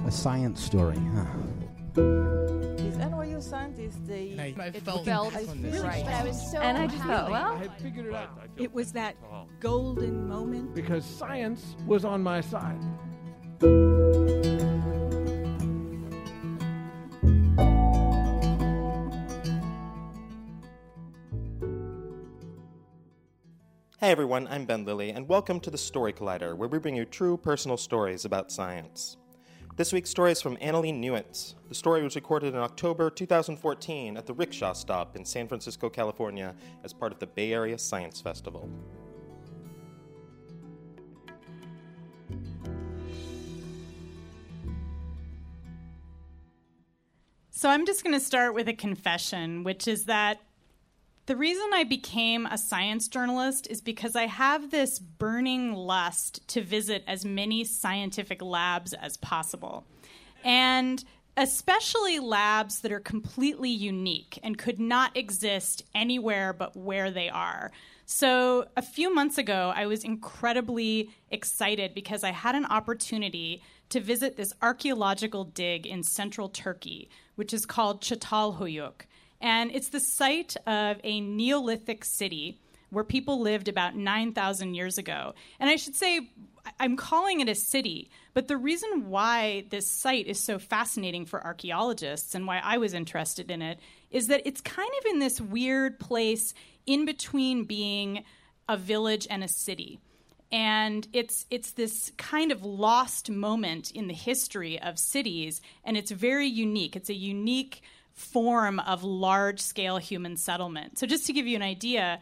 A science story, huh? These NYU scientists, I felt really right. But I was so And I just thought, happy. well, I had figured it out. It was that golden moment. Because science was on my side. Hey everyone, I'm Ben Lilly, and welcome to the Story Collider, where we bring you true personal stories about science. This week's story is from Annalee Newitz. The story was recorded in October 2014 at the Rickshaw Stop in San Francisco, California, as part of the Bay Area Science Festival. So I'm just going to start with a confession, which is that the reason I became a science journalist is because I have this burning lust to visit as many scientific labs as possible. And especially labs that are completely unique and could not exist anywhere but where they are. So a few months ago, I was incredibly excited because I had an opportunity to visit this archaeological dig in central Turkey, which is called Çatalhöyük. And it's the site of a Neolithic city where people lived about 9,000 years ago. And I should say, I'm calling it a city, but the reason why this site is so fascinating for archaeologists and why I was interested in it is that it's kind of in this weird place in between being a village and a city. And it's this kind of lost moment in the history of cities, and it's very unique. It's a unique form of large-scale human settlement. So just to give you an idea,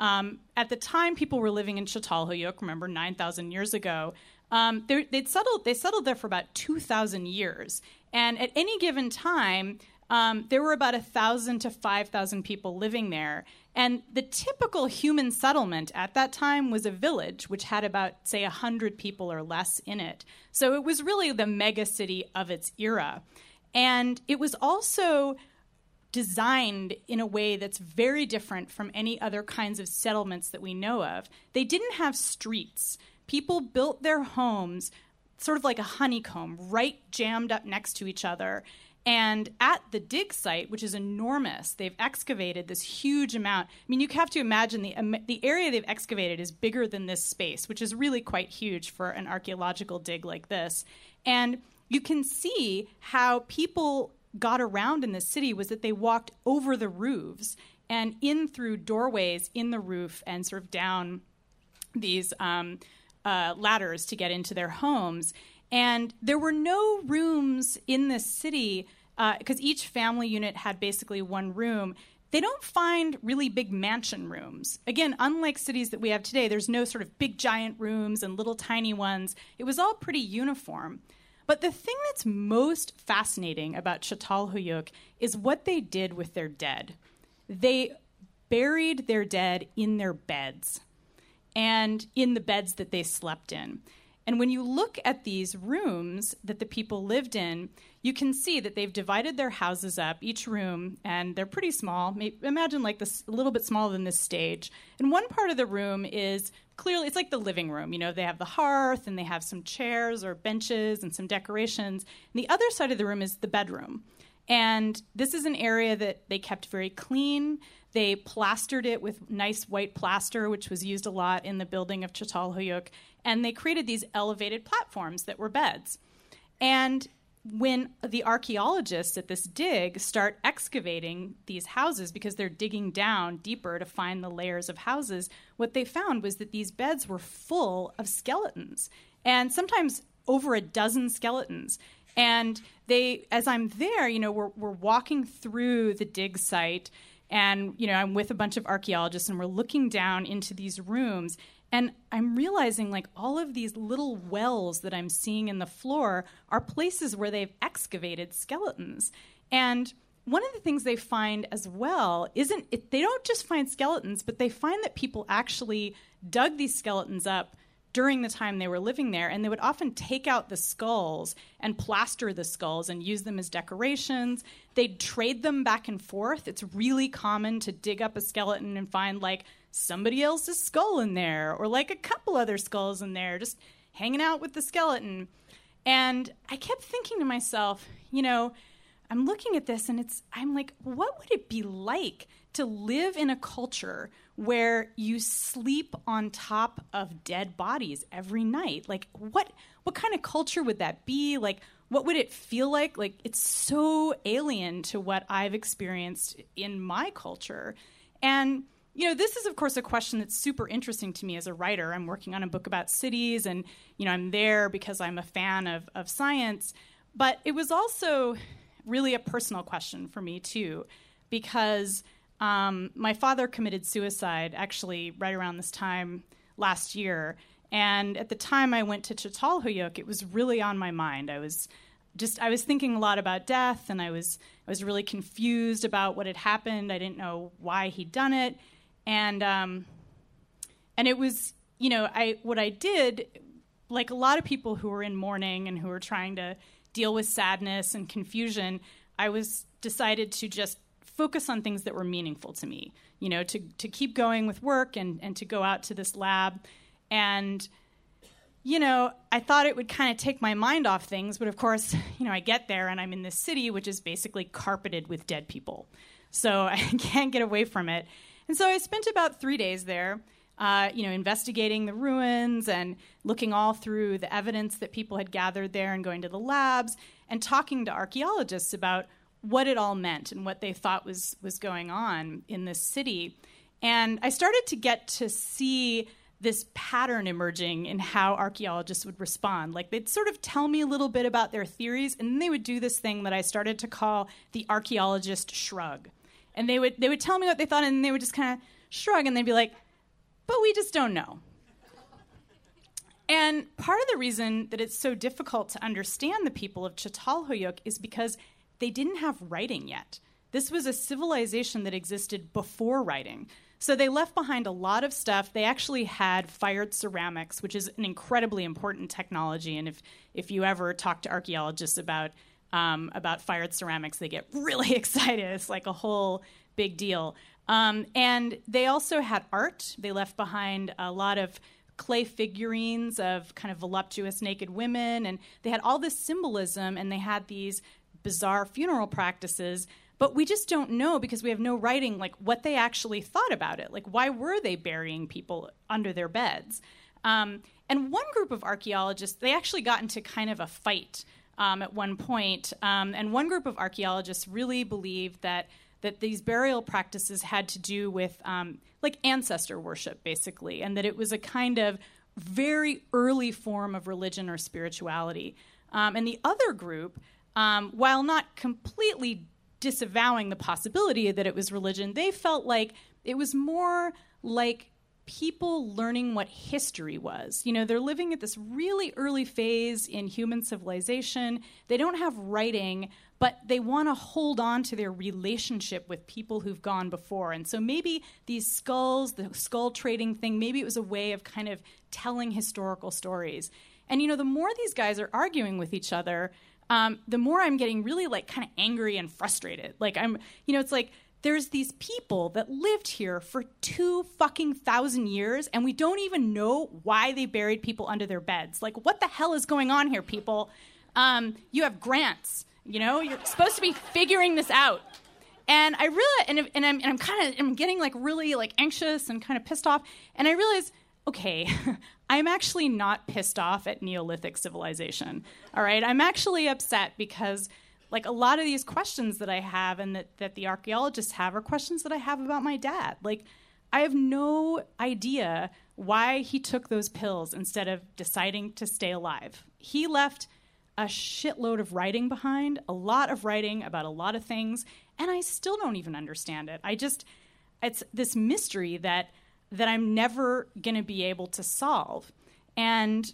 at the time people were living in Çatalhöyük, remember 9,000 years ago, they settled there for about 2,000 years. And at any given time, there were about 1,000 to 5,000 people living there. And the typical human settlement at that time was a village, which had about, say, 100 people or less in it. So it was really the mega city of its era. And it was also designed in a way that's very different from any other kinds of settlements that we know of. They didn't have streets. People built their homes sort of like a honeycomb, right jammed up next to each other. And at the dig site, which is enormous, they've excavated this huge amount. I mean, you have to imagine the area they've excavated is bigger than this space, which is really quite huge for an archaeological dig like this. And you can see how people got around in the city was that they walked over the roofs and in through doorways in the roof and sort of down these ladders to get into their homes. And there were no rooms in this city because each family unit had basically one room. They don't find really big mansion rooms. Again, unlike cities that we have today, there's no sort of big giant rooms and little tiny ones. It was all pretty uniform. But the thing that's most fascinating about Çatalhöyük is what they did with their dead. They buried their dead in their beds and in the beds that they slept in. And when you look at these rooms that the people lived in, you can see that they've divided their houses up, each room, and they're pretty small. Imagine like this, a little bit smaller than this stage. And one part of the room is clearly, it's like the living room. You know, they have the hearth and they have some chairs or benches and some decorations. And the other side of the room is the bedroom. And this is an area that they kept very clean. They plastered it with nice white plaster, which was used a lot in the building of Çatalhöyük. And they created these elevated platforms that were beds. And when the archaeologists at this dig start excavating these houses, because they're digging down deeper to find the layers of houses, what they found was that these beds were full of skeletons, and sometimes over a dozen skeletons. And they, as I'm there, you know, we're walking through the dig site, and, you know, I'm with a bunch of archaeologists, and we're looking down into these rooms, and I'm realizing, like, all of these little wells that I'm seeing in the floor are places where they've excavated skeletons. And one of the things they find as well they don't just find skeletons, but they find that people actually dug these skeletons up during the time they were living there, and they would often take out the skulls and plaster the skulls and use them as decorations. They'd trade them back and forth. It's really common to dig up a skeleton and find, like, somebody else's skull in there, or like a couple other skulls in there, just hanging out with the skeleton. And I kept thinking to myself, I'm looking at this and I'm like, what would it be like to live in a culture where you sleep on top of dead bodies every night? Like, what kind of culture would that be? Like, what would it feel like? Like, it's so alien to what I've experienced in my culture. And, this is, of course, a question that's super interesting to me as a writer. I'm working on a book about cities, and, I'm there because I'm a fan of science. But it was also really a personal question for me, too, because my father committed suicide actually right around this time last year. And at the time I went to Çatalhöyük, it was really on my mind. I was thinking a lot about death, and I was really confused about what had happened. I didn't know why he'd done it. And it was, what I did, like a lot of people who were in mourning and who were trying to deal with sadness and confusion, I decided to just focus on things that were meaningful to me, to keep going with work and to go out to this lab. And, I thought it would kind of take my mind off things, but of course, I get there and I'm in this city, which is basically carpeted with dead people. So I can't get away from it. And so I spent about 3 days there, investigating the ruins and looking all through the evidence that people had gathered there and going to the labs and talking to archaeologists about what it all meant and what they thought was going on in this city. And I started to get to see this pattern emerging in how archaeologists would respond. Like, they'd sort of tell me a little bit about their theories, and then they would do this thing that I started to call the archaeologist shrug. And they would tell me what they thought, and then they would just kind of shrug, and they'd be like, but we just don't know. And part of the reason that it's so difficult to understand the people of Çatalhöyük is because they didn't have writing yet. This was a civilization that existed before writing. So they left behind a lot of stuff. They actually had fired ceramics, which is an incredibly important technology. And if you ever talk to archaeologists about fired ceramics, they get really excited. It's like a whole big deal. And they also had art. They left behind a lot of clay figurines of kind of voluptuous naked women. And they had all this symbolism, and they had these bizarre funeral practices. But we just don't know, because we have no writing, like what they actually thought about it. Like, why were they burying people under their beds? And one group of archaeologists, they actually got into kind of a fight at one point. And one group of archaeologists really believed that these burial practices had to do with like ancestor worship, basically, and that it was a kind of very early form of religion or spirituality. And the other group, while not completely disavowing the possibility that it was religion, they felt like it was more like people learning what history was. They're living at this really early phase in human civilization. They don't have writing, but they want to hold on to their relationship with people who've gone before. And so maybe these skulls, the skull trading thing, maybe it was a way of kind of telling historical stories. And, the more these guys are arguing with each other, the more I'm getting really like kind of angry and frustrated. Like it's like there's these people that lived here for 2,000 years, and we don't even know why they buried people under their beds. Like, what the hell is going on here, people? You have grants, you're supposed to be figuring this out. And I really, I'm getting like really like anxious and kind of pissed off. And I realize, okay, I'm actually not pissed off at Neolithic civilization, all right? I'm actually upset because, like, a lot of these questions that I have and that the archaeologists have are questions that I have about my dad. Like, I have no idea why he took those pills instead of deciding to stay alive. He left a shitload of writing behind, a lot of writing about a lot of things, and I still don't even understand it. It's this mystery that I'm never going to be able to solve. And,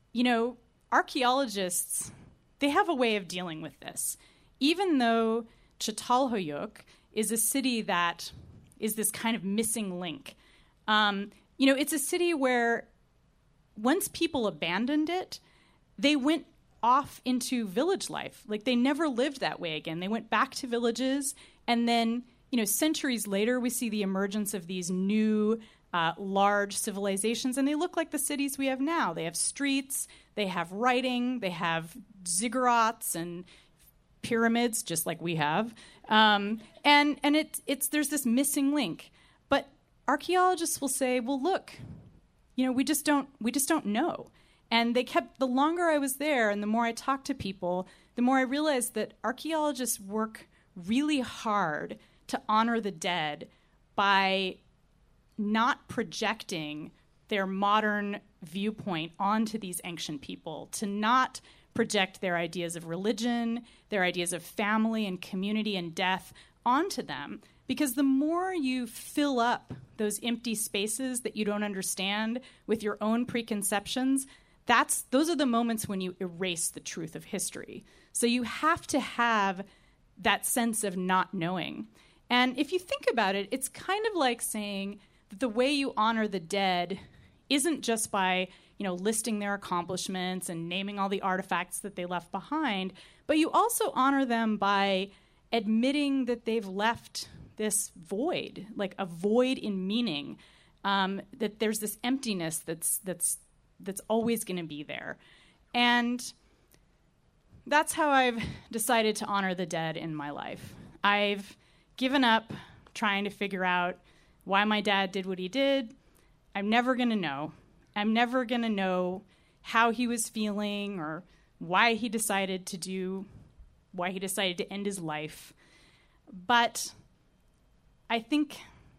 archaeologists, they have a way of dealing with this. Even though Çatalhöyük is a city that is this kind of missing link, it's a city where once people abandoned it, they went off into village life. Like, they never lived that way again. They went back to villages, and then, centuries later, we see the emergence of these new large civilizations, and they look like the cities we have now. They have streets, they have writing, they have ziggurats and pyramids, just like we have. And there's this missing link. But archaeologists will say, well, look, we just don't know. And the longer I was there and the more I talked to people, the more I realized that archaeologists work really hard to honor the dead by not projecting their modern viewpoint onto these ancient people, to not project their ideas of religion, their ideas of family and community and death onto them. Because the more you fill up those empty spaces that you don't understand with your own preconceptions, those are the moments when you erase the truth of history. So you have to have that sense of not knowing. And if you think about it, it's kind of like saying that the way you honor the dead isn't just by, listing their accomplishments and naming all the artifacts that they left behind, but you also honor them by admitting that they've left this void, like a void in meaning, that there's this emptiness that's always going to be there. And that's how I've decided to honor the dead in my life. I've given up trying to figure out why my dad did what he did. I'm never going to know. I'm never going to know how he was feeling or why he decided to end his life. But I think,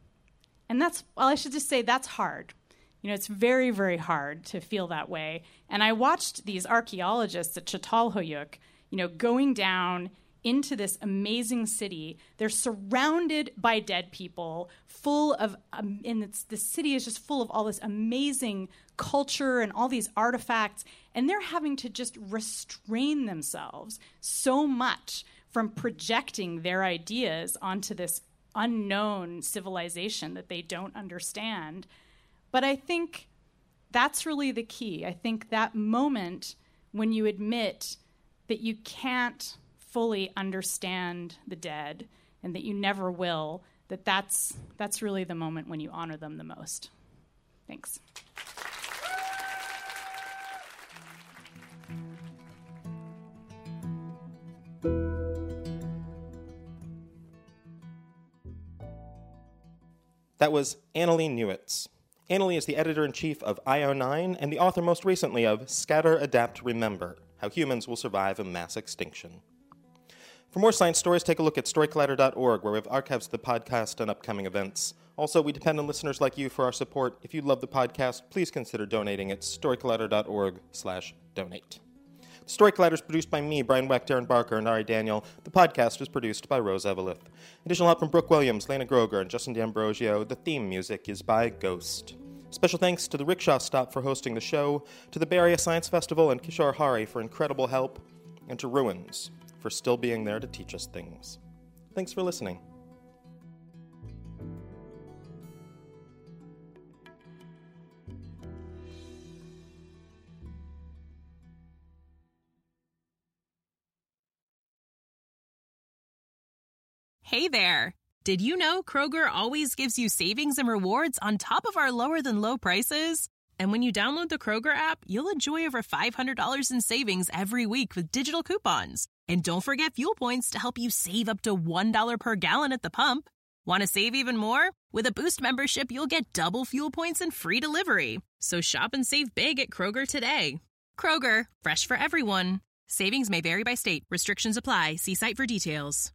I should just say that's hard. It's very, very hard to feel that way. And I watched these archaeologists at Çatalhöyük, going down into this amazing city. They're surrounded by dead people, the city is just full of all this amazing culture and all these artifacts, and they're having to just restrain themselves so much from projecting their ideas onto this unknown civilization that they don't understand. But I think that's really the key. I think that moment when you admit that you can't fully understand the dead and that you never will, that's really the moment when you honor them the most. Thanks. That was Annalee Newitz. Annalee is the editor-in-chief of IO9 and the author most recently of Scatter, Adapt, Remember: How Humans Will Survive a Mass Extinction. For more science stories, take a look at storycollider.org, where we have archives of the podcast and upcoming events. Also, we depend on listeners like you for our support. If you love the podcast, please consider donating at storycollider.org/donate. The Story Collider is produced by me, Brian Wecht, Darren Barker, and Ari Daniel. The podcast is produced by Rose Eveleth. Additional help from Brooke Williams, Lena Groger, and Justin D'Ambrosio. The theme music is by Ghost. Special thanks to the Rickshaw Stop for hosting the show, to the Bay Area Science Festival and Kishore Hari for incredible help, and to Ruins for still being there to teach us things. Thanks for listening. Hey there! Did you know Kroger always gives you savings and rewards on top of our lower-than-low prices? And when you download the Kroger app, you'll enjoy over $500 in savings every week with digital coupons. And don't forget fuel points to help you save up to $1 per gallon at the pump. Want to save even more? With a Boost membership, you'll get double fuel points and free delivery. So shop and save big at Kroger today. Kroger, fresh for everyone. Savings may vary by state. Restrictions apply. See site for details.